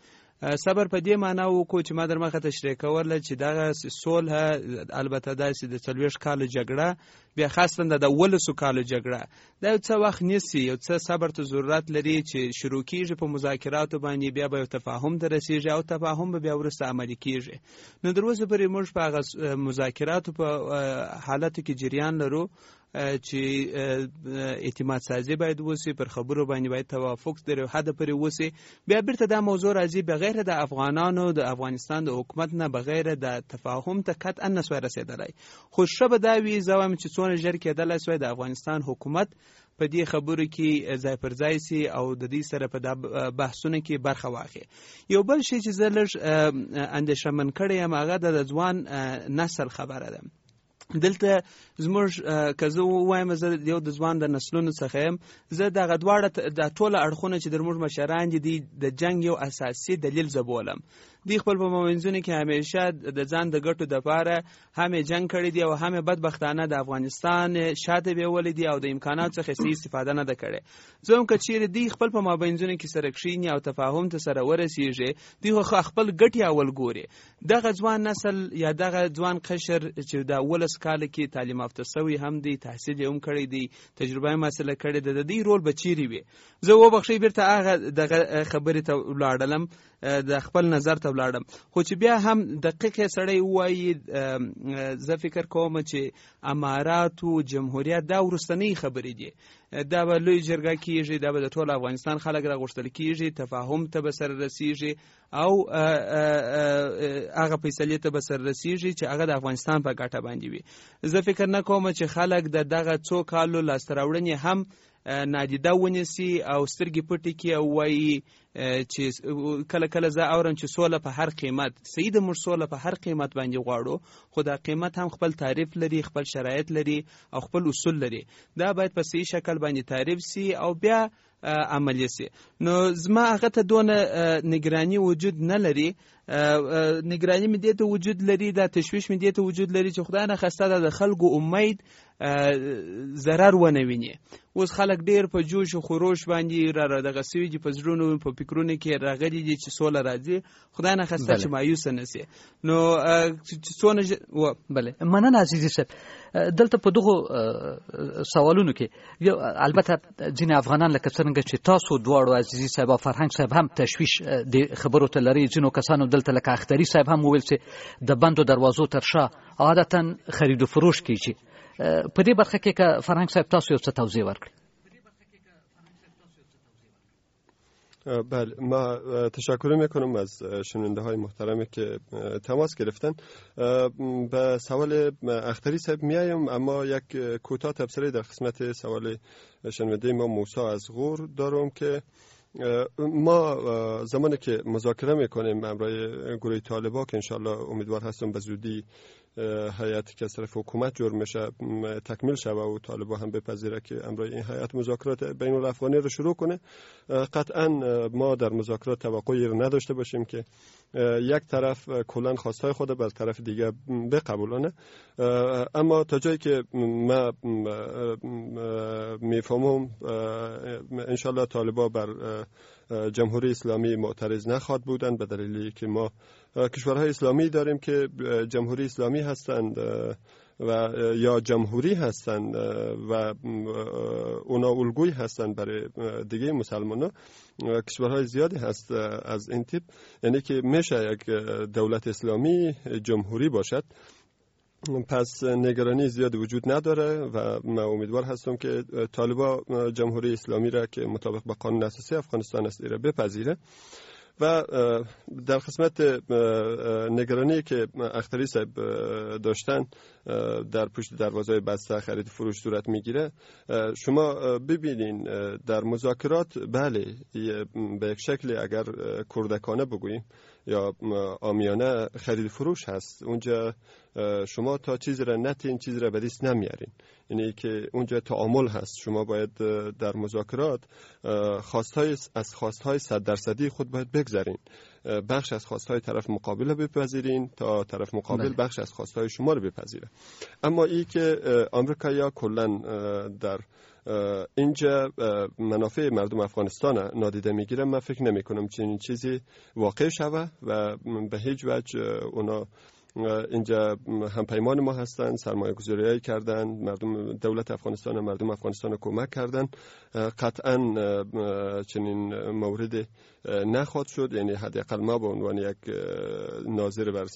S5: صبر په دې معنا وکړو چې ما در مخه تشریح کوله چې دغه صلح البته داسې د څلوېښت کالو جګړه بیا خاصتا د ولسو کالو جګړه دا یو څه وخت نیسي، یو څه صبر ته ضرورت لري چې شروع کیږي په مذاکراتو باندې، بیا به یو تفاهم ته رسیږي او تفاهم به بیا وروسته عملي کیږي. نو در اوسه پورې موږ په هغه مذاکراتو په حالاتو کې جریان لرو چې اعتماد سازي باید وسی، پر خبرو باندې باید توافق در حد پورې وسی. بیا بیرته دا موضوع راځي بغیر د افغانانو د افغانستان د حکومت نه بغیر د تفاهم ته قطعا نسوای رسیدلی. خو شبه دا وی زوام چې څونه ژر کېدلی سوی د افغانستان حکومت په دې خبرو کې ځای پر ځای سي او د دې سره په بحثونو کې برخه واخلي. یو بل شی چې زه لږ اندېښمن کړی یم هغه د ځوان نسل خبره ده. دلته زموږ که زه ووایم زه یو د ځوان د نسلونو څخه یم، زه دغه دواړه د ټوله اړخونه چې د زموږ مشران دي د جنګ یو اساسي دلیل زه بولم. دوی خپل په مابینځونو کې همیشه د ځان د ګټو دپاره هم یې جنګ کړی دی او هم یې بدبختانه د افغانستان شاته بیولی دی او د امکاناتو څخه صحیح استفاده نه ده کړې. زه هم که چیرې دوی خپل په مابینځونو کې سره کښېني او تفاهم ته سره ورسېږي، دوی خو خپل ګټې اول ګوري. دغه ځوان نسل یا دغه ځوان قشر چې د ولس کال کې تعلیم یافته سوی هم دی، تحصیل یې هم کړی دی، تجربه یې حاصله کړې ده، د دې رول به چیرې وي؟ زه وبخښئ بیرته هغه دغه خبرې ته ولاړلم، د خپل نظر ته ولاړم. خو چې بیا هم دقیق سړی ووایي زه فکر کوم چې اماراتو جمهوریت دا وروستنۍ خبرې دي، دا به لوی جرګه کیږي، دا به د ټول افغانستان خلک راغوښتل کیږي، تفاهم ته به سره رسیږي او هغه فیصلې ته به سره رسیږي چې هغه د افغانستان په ګټه باندې وي. زه فکر نه کوم چې خلک د دغه څو کالو لاسته راوړنې هم نادیده ونیسي او سترګې پټې کړي او وایي چې کله کله زه اورم چې سوله په هر قیمت، صحیح ده موږ سوله په هر قیمت باندې غواړو، خو دا قیمت هم خپل تعریف لري، خپل شرایط لري او خپل اصول لري. دا باید په صحیح شکل باندې تعریف سي او بیا عملی سي. نو زما هغه ته دونه نگرانی وجود نه لري، نگرانی مې دې ته وجود لري، دا تشویش مې دې ته وجود لري چې خدای نه خواسته د خلکو امید ضرر ونه ویني. اوس خلک ډیر په جوش او خروش باندې را دغه سوي دي، په زړونو په فکرونو کې راغلي دي چې سوله راځي، خدای نه خواسته چې مایوس نه سي. نو څونه و بله
S3: مننه عزیزي صاحب. دلته په دغه سوالونو کې یو البته ځینې افغانان لکه څنګه چې تاسو دواړو عزیزي صاحب او فرهنګ صاحب هم تشویش د خبرو ته لري، ځینو کسانو دلته لکه اختري صاحب هم وویل چې د بندو دروازو تر شا عادتا خرید و فروش کیږي. په دې برخه کې که فرهنګ صاحب تاسو یو څه توضیح ورکړئ.
S6: بله، ما تشکر میکنم از شنونده های محترمی که تماس گرفتن. به سوال اختری صاحب میایم، اما یک کوتاه تبصره در قسمت سوال شنونده ما موسی از غور دارم که ما زمانی که مذاکره میکنیم امرای گروه طالبان که انشالله امیدوار هستم به زودی هیئتی که از طرف حکومت جور میشه تکمیل شود و طالبان هم بپذیره که امرای این هیئت مذاکرات بین الافغانی رو شروع کنه، قطعا ما در مذاکرات توقعی رو نداشته باشیم که یک طرف کلا خواستای خود بر طرف دیگه بقبولانه. اما تا جایی که ما میفهمم انشالله طالبان بر جمهوری اسلامی معترض نخواهد بودند، به دلیلی که ما کشورهای اسلامی داریم که جمهوری اسلامی هستند و یا جمهوری هستند و اونا الگوی هستند برای دیگه مسلمانان. کشورهای زیادی هست از این تیپ، یعنی که میشه یک دولت اسلامی جمهوری باشد. پس نگرانی زیاد وجود نداره و من امیدوار هستم که طالبان جمهوری اسلامی را که مطابق با قانون اساسی افغانستان است را بپذیره. و در قسمت نگرانی که اختری صاحب داشتن در پشت دروازه بسته خرید فروش صورت میگیره، شما ببینین در مذاکرات بله به یک شکل اگر کردکانه بگوییم یا عامیانه خرید فروش هست، اونجا شما تا چیزی را نتین چیزی را به دست نمیارین، یعنی که اونجا تعامل هست. شما باید در مذاکرات خواستهای از خواستهای صد درصدی خود باید بگذارین. بخش از خواستهای طرف مقابل رو بپذیرین تا طرف مقابل بله. بخش از خواستهای شما رو بپذیره. اما این که آمریکایی‌ها کلاً در اینجا منافع مردم افغانستان نادیده میگیره، من فکر نمی کنم چنین چیزی واقع شوه و به هیچ وجه اونا اینجا همپیمان ما هستند، سرمایه گذاری کردن، مردم دولت افغانستان مردم افغانستان کمک کردن، قطعا چنین مورد نخواهد شد. یعنی حداقل ما به عنوان یک ناظر بر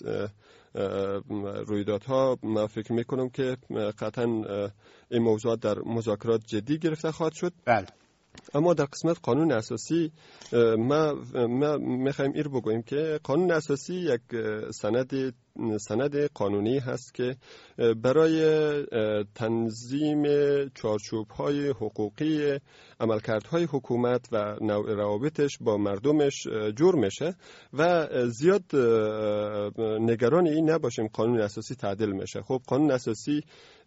S6: رویدادها ما فکر میکنم که قطعا این موضوع در مذاکرات جدی گرفته خواهد شد.
S4: بله.
S6: اما در قسمت قانون اساسی ما ما میخوایم ایر بگوییم که قانون اساسی یک سند سند قانونی هست که برای تنظیم چارچوب‌های حقوقی عملکردهای حکومت و نوع روابطش با مردمش جور میشه و زیاد نگران این نباشیم قانون اساسی تعدیل میشه. خب قانون اساسی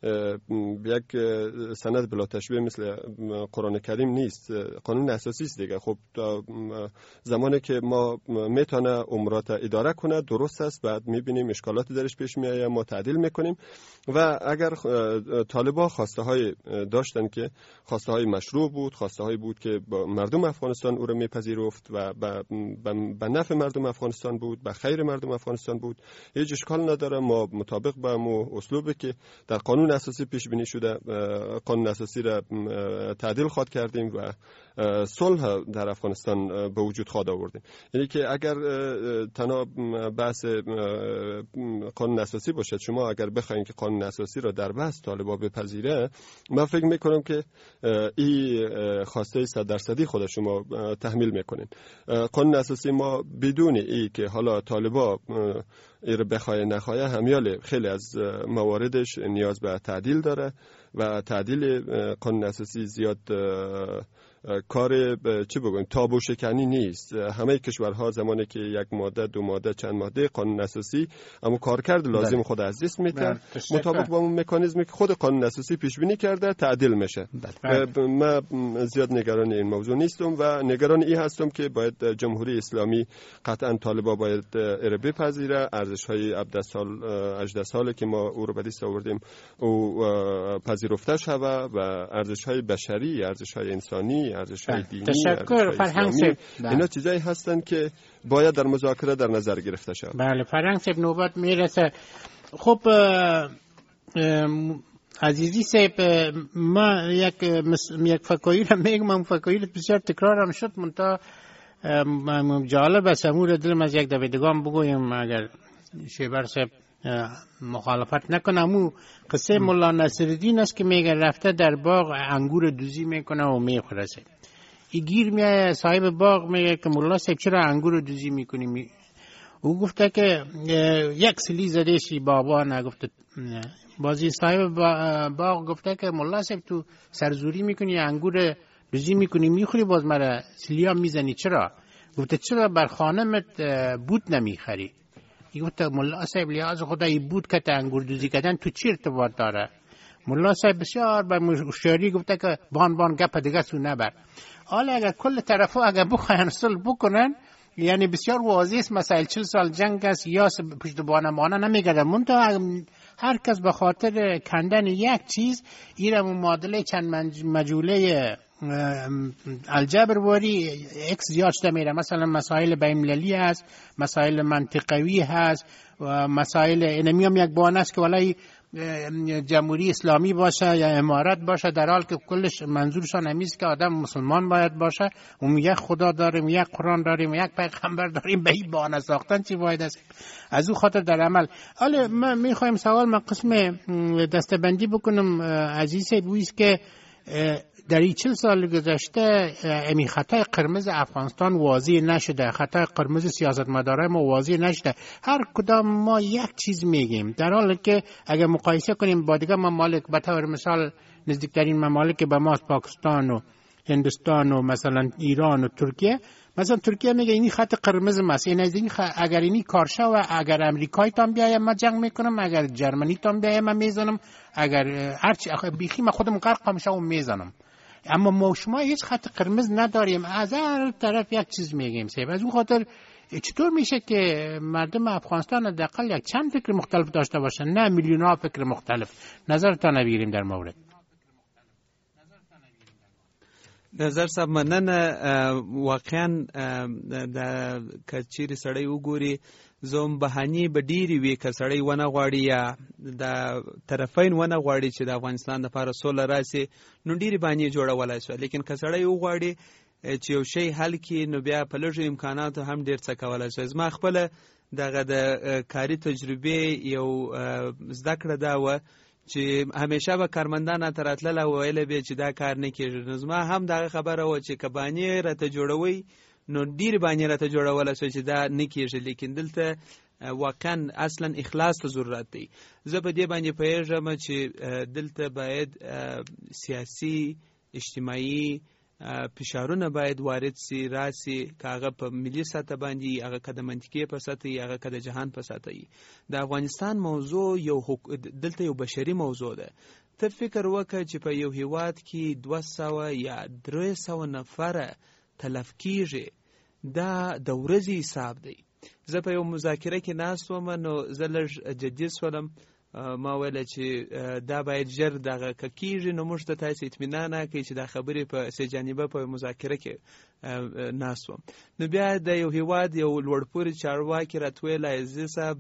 S6: یک سند بلا تشبیه مثل قرآن کریم نیست، قانون اساسی است دیگه. خب زمانی که ما میتونه امورات اداره کنه درست است، بعد میبینیم اشکالات درش پیش میایه ما تعدیل میکنیم. و اگر طالبان خواسته های داشتن که خواسته های مشروع بود، خواسته های بود که مردم افغانستان او رو میپذیرفت و به نفع مردم افغانستان بود، به خیر مردم افغانستان بود، هیچ اشکال نداره. ما مطابق با مو اسلوبی که در قانون اساسی پیش بینی شده قانون اساسی را تعدیل خواهد کردیم و صلح در افغانستان به وجود خواهد آوردیم. یعنی که اگر تنها بحث قانون اساسی باشد، شما اگر بخواید که قانون اساسی را در بحث طالبان بپذیره، من فکر میکنم که این خواسته صد درصدی خود شما تحمیل میکنین. قانون اساسی ما بدون ای که حالا طالبان ایر بخواه نخواه همیال خیلی از مواردش نیاز به تعدیل داره و تعدیل قانون اساسی زیاد کار چی بگویم تابو شکنی نیست. همه کشورها زمانی که یک ماده دو ماده چند ماده قانون اساسی اما کارکرد لازم خود از دست میتر مطابق با اون مکانیزمی که خود قانون اساسی پیش بینی کرده تعدیل میشه. من زیاد نگران این موضوع نیستم و نگران این هستم که باید جمهوری اسلامی قطعا طالبان باید اره بپذیره، ارزش های هفده سال هجده ساله که ما او رو به دست آوردیم او پذیرفته شوه و ارزش های بشری، ارزش های انسانی، ارزش های دینی،
S4: تشکر فرهنگ صاحب.
S6: اینا چیزایی هستن که باید در مذاکره در نظر گرفته شود.
S4: بله فرهنگ صاحب نوبت میرسه. خب عزیزی صاحب، ما یک یک فکایی را میگم، فکایی بسیار تکرار هم شد، منتها جالب است امور دلم از یک دفعه دگام بگویم اگر شیبر صاحب مخالفت نکنه. امو قصه مولا نصرالدین است که میگه رفته در باغ انگور دوزی میکنه و میخوره. این گیر میایه صاحب باغ میگه که مولا صاحب چرا انگور دوزی میکنی؟ می... او گفته که یک سلی زده شی بابا نگفته. بازی صاحب باغ گفته که مولا صاحب تو سرزوری میکنی انگور دوزی میکنی میخوری باز مرا سلیا میزنی چرا؟ گفته چرا بر خانمت بود نمیخری؟ گفت مولا صاحب لیاز خدایی بود که تا انگور دوزی کردن تو چی ارتباط داره؟ مولا صاحب بسیار با مشاری گفته که بان بان گپ دیگه سو نبر. حالا اگر کل طرفا اگر بخواین صلح بکنن، یعنی بسیار واضح است مسائل چهل سال جنگ است یا پشت بانه مانه نمیگردن. منتها هر کس به خاطر کندن یک چیز ایرم معادله چند مجوله الجبر واری اکس زیاد شده میره. مثلا مسائل بین‌المللی هست، مسائل منطقوی هست و مسائل اینمی هم یک بانه است که ولای جمهوری اسلامی باشه یا امارت باشه، در حال که کلش منظورشان همیست که آدم مسلمان باید باشه. اون یک خدا داریم، یک قرآن داریم، یک پیغمبر داریم، به این بانه ساختن چی فایده است؟ از او خاطر در عمل. حالا من میخوایم سوال من قسم دستبندی بکنم عزیز بویست که در این چل سال گذشته امی خطای قرمز افغانستان واضح نشده، خطای قرمز سیاست مداره ما واضح نشده. هر کدام ما یک چیز میگیم، در حالی که اگر مقایسه کنیم با دیگه ممالک، به طور مثال نزدیکترین ممالک به ما پاکستان و هندوستان و مثلا ایران و ترکیه، مثلا ترکیه میگه اینی خط قرمز است، این از این خ... اگر اینی کارشه و اگر امریکایی تام بیایم من جنگ میکنم، اگر جرمنی تام بیایم من میزنم، اگر هرچی بیخی من خودم غرق میشم و میزنم. اما ما شما هیچ خط قرمز نداریم، از هر طرف یک چیز میگیم. سیب از اون خاطر چطور میشه که مردم افغانستان حداقل یک چند فکر مختلف داشته باشن، نه میلیون ها فکر مختلف؟ نظرتان بگیریم در مورد.
S5: نظر صاحب مننه. واقعا د کچيري سړی وګوري زوم بهاني به ډیری وي که سړی ونه غواړي یا د طرفین ونه غواړي چې د افغانستان لپاره سوله راسي، نو ډیری باندې جوړولای شو. لیکن که سړی وغواړي چې یو شی حل کړي نو بیا په لږو امکاناتو هم ډیر څه کولای شي. زما خپله دغه د کاري تجربې یو زده کړه دا وه چې همیشه به کارمندان راته راتلله ویله به چې دا کار نه کېږي. نو زما هم دغه خبره وه چې که بانې راته جوړوئ نو ډېرې بانې راته جوړولی شوی چې دا نه کېږي. لیکن دلته واقعا اصلا اخلاص ته ضرورت دی. زه په دې باندې پوهېږم چې دلته باید سیاسي اجتماعي فشارونه باید وارد سي راسي، که هغه په ملي سطح باندې، هغه که د منطقې په سطح وي، هغه که د جهان په سطح وي. د افغانستان موضوع یو دلته یو بشري موضوع ده. ته فکر وکړه چې په یو هیواد کې دوه سوه یا درې سوه نفره تلف کېږي، دا د ورځې حساب دی. زه په یو مذاکره کې ناست وم، نو زه لږ جدي شولم. ما ویل چې دا باید ژر دغه که کېږي نو موږ ته تاسې اطمینان راکړئ چې دا خبرې په سه جانبه په مذاکره کې ناست وم. نو بیا د یو هیواد یو لوړپوړي چارواکي راته ویل عزیز صاحب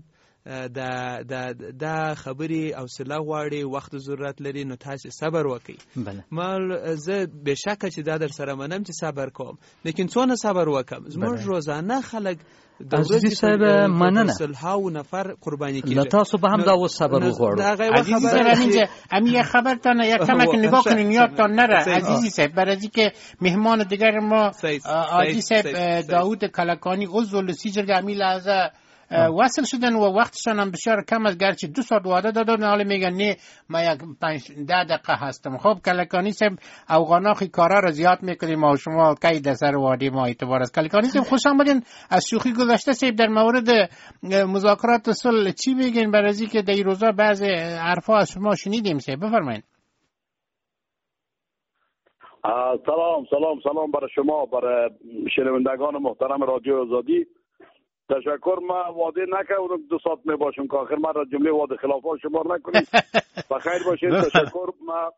S5: دا دا دا خبرې حوصله غواړي، وخت ضرورت لري، نو تاسې صبر وکړئ. ما زه بېشکه چې دا در سره منم چې صبر کوم، لیکن څونه صبر وکړم؟ زموږ روزانه خلک
S3: عزیزي صاحب مننه
S5: سلهاو نفر قرباني کیږي.
S3: له تاسو به هم دا اوس صبر وغواړو.
S4: عزیزی صاحب همین یک خبرتان یک کمک نگاه کنین یادتان نره عزیزی صاحب، برای اینکه مهمان دیگر ما عزیز صاحب داوود کلکانی عضو لسیجر همین لحظه وصل شدن و وقتشان هم بسیار کم است، گرچه دو ساعت وعده دادن حالا میگن نه ما یک پنج ده دقیقه هستم. خب کلکانی صاحب اوغاناخی کارا را زیاد میکنیم و شما کی در سر وادی ما اعتبار است. کلکانی صاحب خوش آمدین. از شوخی گذشته صاحب در مورد مذاکرات صلح چی میگین؟ برای اینکه در این روزا بعضی حرفا از شما شنیدیم صاحب، بفرمایید.
S11: سلام سلام سلام برای شما، برای شنوندگان محترم رادیو آزادی. تشکر. ما وعده نکردم دو ساعت می باشم که آخر من را جمله وعده خلاف ها شمار نکنید. بخیر باشید. تشکر. ما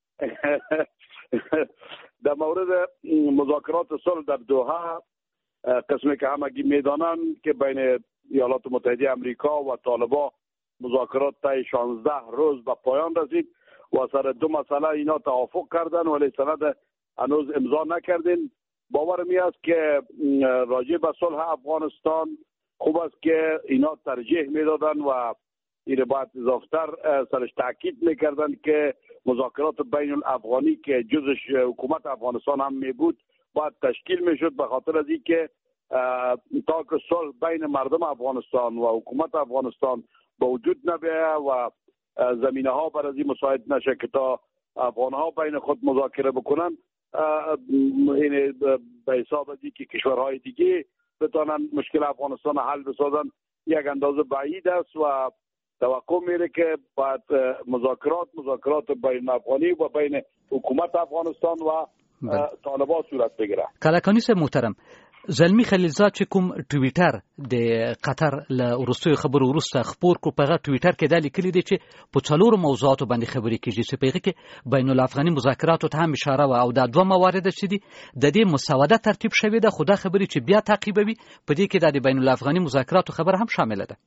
S11: در مورد مذاکرات صلح در دوحه قسمی که همگی میدانن که بین ایالات متحده امریکا و طالبان مذاکرات تا شانزده روز به پایان رسید و سر دو مسئله اینا توافق کردن ولی سند هنوز امضا نکردین. باور می است که راجع به صلح افغانستان خوب است که اینا ترجیح میدادن و این باید اضافتر سرش تاکید میکردن که مذاکرات بین الافغانی که جزش حکومت افغانستان هم می بود باید تشکیل میشد، به خاطر از اینکه تا که صلح بین مردم افغانستان و حکومت افغانستان به وجود نبیه و زمینه ها برای مساعد نشه که تا افغان ها بین خود مذاکره بکنن، این به حساب از که کشورهای دیگه بتانن مشکل افغانستان حل بسازن یک اندازه بعید است و توقع میره که بعد مذاکرات مذاکرات بین افغانی و بین حکومت افغانستان و طالبان صورت بگیره.
S3: کلکانی صاحب محترم، زلمی خلیلزاد چې کوم ټویټر د قطر له وروستیو خبرو وروسته خپور کړو، په هغه ټویټر کې دا لیکلي دی چې په څلورو موضوعاتو باندې خبرې کېږي چې په هغې کې بین الافغاني مذاکراتو ته هم اشاره وه او دا دوه موارد چې دي د دې مسوده ترتیب شوې ده، خو دا خبرې چې بیا تعقیبوي په دې کې دا د بین الافغاني مذاکراتو خبره هم شامله ده.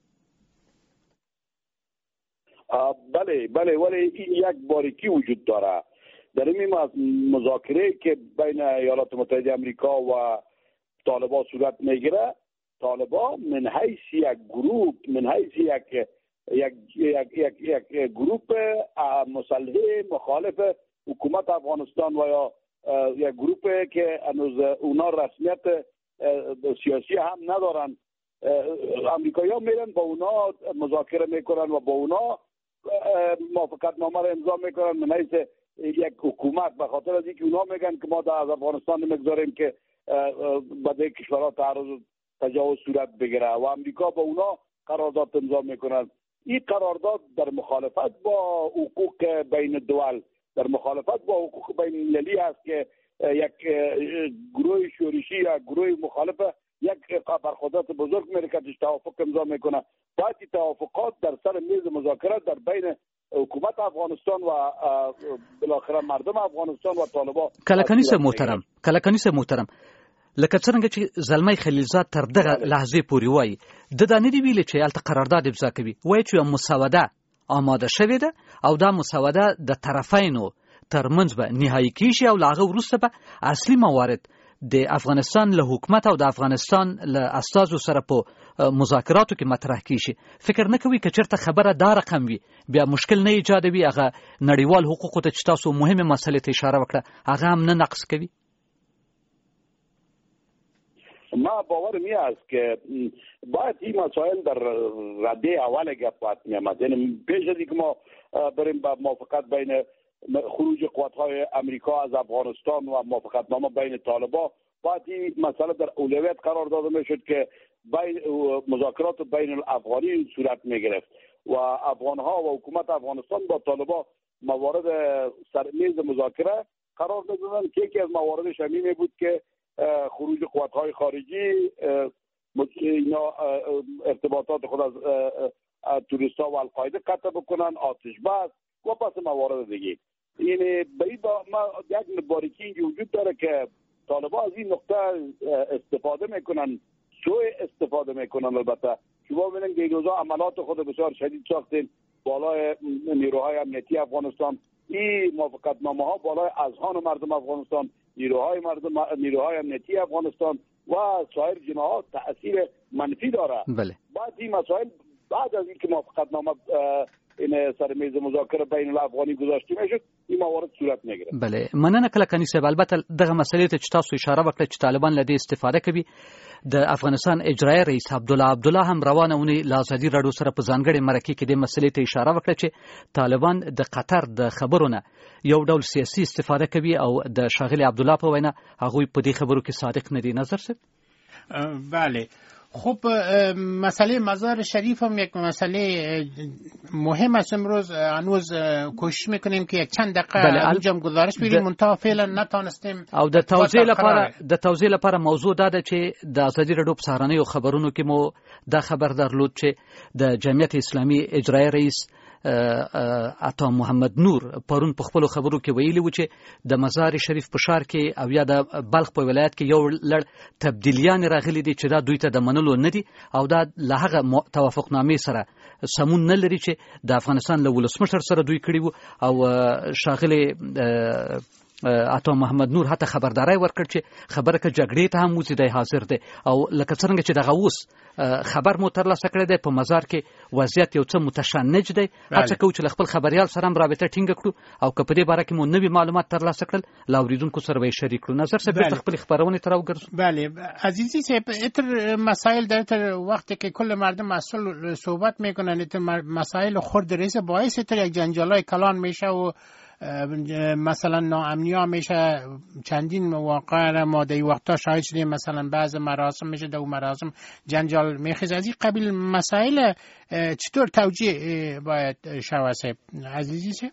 S11: بله بله ولی یک باریکی وجود داره در این مذاکره که بین ایالات متحده امریکا و طالبان صورت میگیره. طالبان من حیث یک گروه من حیث یک یک یک یک, یک گروه مسلح مخالف حکومت افغانستان و یا یک گروه که هنوز اونا رسمیت سیاسی هم ندارن، امریکایی‌ها میرن با اونا مذاکره میکنن و با اونا موافقت نامه را امضا میکنن من حیث یک حکومت، به خاطر از اینکه اونا میگن که ما در از افغانستان نمیگذاریم که بعد کشورها تعرض تجاوز صورت بگیره و امریکا با اونا قرارداد امضا میکنن. این قرارداد در مخالفت با حقوق بین الدول، در مخالفت با حقوق بین المللی است که یک گروه شورشی یا گروه مخالف یک برخوردات بزرگ میره که توافق امضا میکنه. باید توافقات در سر میز مذاکرات در بین حکومت افغانستان و بالاخره مردم افغانستان و طالبان.
S3: کلکانی صاحب محترم کلکانی صاحب محترم لکه څنګه چې زلمی خلیلزاد تر دغه لحظې پورې وایي د دا نه دی ویلي چې هلته قرارداد امضا کوي، وایي چې یوه مسوده آماده شوې ده او دا مسوده د طرفینو ترمنځ به نهایي کیږي او له هغه وروسته به اصلي موارد د افغانستان له حکومت او د افغانستان له استازو سره په مذاکراتو کې مطرح کیږي. فکر نه کوي که چېرته خبره دا رقم وي بیا مشکل نه ایجادوي، هغه نړیوال حقوقو ته چې تاسو مهمې مسلې ته اشاره وکړه هغه هم نه نقص کوي؟
S11: ما باور می است که باید این مسائل در رده اول گپ می آمد. یعنی پیش از اینکه ما بریم به موافقت بین خروج قوات‌های امریکا از افغانستان و موافقت نامه بین طالبان، باید این مسئله در اولویت قرار داده میشد که بین مذاکرات بین الافغانی صورت می گرفت و افغان‌ها و حکومت افغانستان با طالبان موارد سر میز مذاکره قرار دادن که یکی از مواردش همین بود که خروج قوات‌های خارجی، اینا ارتباطات خود از توریست‌ها و القاعده قطع بکنن، آتش بس و پس موارد دیگه. یعنی به با ما یک باریکی اینجا وجود داره که طالبان از این نقطه استفاده میکنن، سوء استفاده میکنن. البته شما ببینید که این روزا عملات خود بسیار شدید ساختین بالای نیروهای امنیتی افغانستان. این موافقتنامه ها بالای اذهان مردم افغانستان، نیروهای مردم نیروهای امنیتی افغانستان و سایر جناحات تاثیر منفی داره.
S3: بله.
S11: بعد این مسائل بعد از اینکه موافقتنامه این سر میز مذاکره بین الافغانی گذاشته میشد این موارد صورت میگیره.
S3: بله، مننه کلکانی صاحب. البته دغه مسلې ته چې تاسو اشاره وکړه چې طالبان له دې استفاده کوي، د افغانستان اجرایي رئیس عبدالله عبدالله هم روانه اونۍ له ازادي راډیو سره په ځانګړې مرکې کې دې مسلې ته اشاره وکړه چې طالبان د قطر د خبرو نه یو ډول سیاسي استفاده کوي او د ښاغلي عبدالله په وینا هغوی په دې خبرو کې صادق نه دي. نظر صاحب؟
S4: بله، خب مسئله مزار شریف هم یک مسئله مهم است. امروز هنوز کوشش میکنیم که یک چند دقیقه اینجا گزارش بدیم، منتها فعلا نتونستیم.
S3: او د توضیح لپاره د توضیح لپاره موضوع دا ده چې د ازادي راډیو په سهارنیو خبرونو کې مو دا خبر درلود چې د جمعیت اسلامي اجرایي رئیس عطا محمد نور پرون په خپل خبرو کې ویلي و چې د مزار شریف په ښار کې او یا د بلخ په ولایت کې یو لړ تبدیلیان راغلي دي چې دا دوی ته د منلو نه دي او دا له هغه توافقنامې سره سمون نه لري چې د افغانستان له ولسمشر سره دوی کړي وو. او ښاغلي عطا محمد نور حتی خبرداري ورکړ چې خبره که جګړې ته هم وځي دی حاضر دی. او لکه څنګه چې دغه اوس خبر مو ترلاسه کړی دی په مزار کې وضعیت یو څه متشنج دی، هڅه کوو چې له خپل خبریال سره هم رابطه ټینګه کړو او که په دې باره کې مو نوي معلومات ترلاسه کړل له اورېدونکو سره به یې شریک کړو. نظر صاحب بیرته خپلې خپرونې ته راوګرځو.
S4: بله عزیزی صاحب، اتر مسائل در اتر وقتی که کل مردم اصل صحبت میکنن اتر مسائل خرد ریزه باعث اتر یک جنجالای کلان میشه و مثلا ناامنی ها میشه. چندین واقعا ما در وقتا شاهد شدیم، مثلا بعض مراسم میشه در مراسم جنجال میخیزه. از این قبیل مسائل چطور توجیه باید شود صاحب عزیزی صاحب؟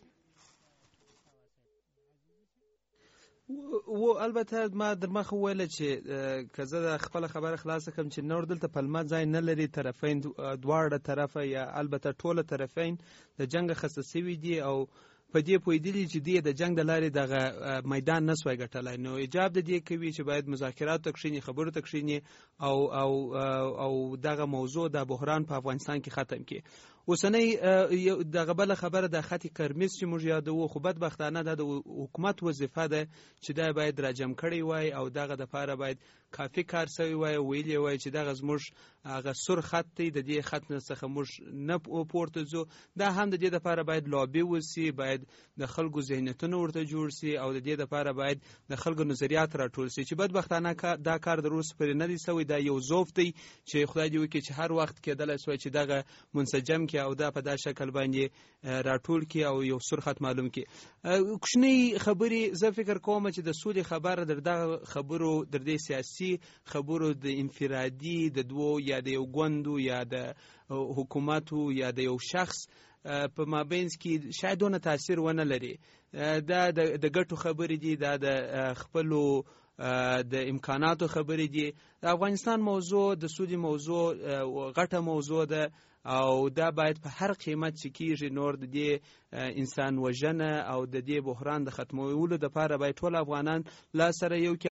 S5: و البته ما در مخ ویل چې که زه د خپل خبره خلاصه کوم چې نور دلته پلمه ځای نه لري، طرفین دواړه طرفه یا البته ټوله طرفین د جنگ خصصي وي دي او په دې پوهېدلي چې دی د جنگ د لارې دغه میدان نه سوی ګټلی. نو ایجاب د دې کوي چې باید مذاکراتو ته کښېني، خبرو ته کښېني او او او دغه موضوع د بحران په افغانستان کې ختم کړي. اوسنۍ دغه بله خبره د خط کرمیز چې موږ یادوو، خو بدبختانه دا د حکومت وظیفه ده چې دا باید راجم کړی وای او دغه دپاره باید کافي کار سوی وای، ویلي وای چې دغه زموږ هغه سور خط دی، د دې خط نه څخه موږ نه پورته ځو. دا هم د دې دپاره باید لابي وسي، باید د خلکو ذهنیتونه ورته جوړ سي او د دې دپاره باید د خلکو نظریات راټول سي چې بدبختانه دا کار د روس پرې نه دی سوی. دا یو ضعف دی چې خدای دې وکړي چې هر وخت کېدلی سوی چې دغه منسجم او دا په دا شکل باندې راټول کی او یو سور خط معلوم کی. کوچنی خبرې زه فکر کوم چې د سولې خبره در دغه خبرو در دې سیاسي خبرو د انفرادي د دوو یا د یو ګوندو یا د حکومتو یا د یو شخص په مابینځ کې شاید ونه تاثیر ونه لري. دا د ګټو خبرې دي، دا د خپلو د امکاناتو خبرې دي. د افغانستان موضوع د سولې موضوع غټه موضوع ده او دا باید په هر قیمت چې کیږي نور د دې انسان وژنه او د دې بحران د ختمولو لپاره باید ټول افغانان لا سره یو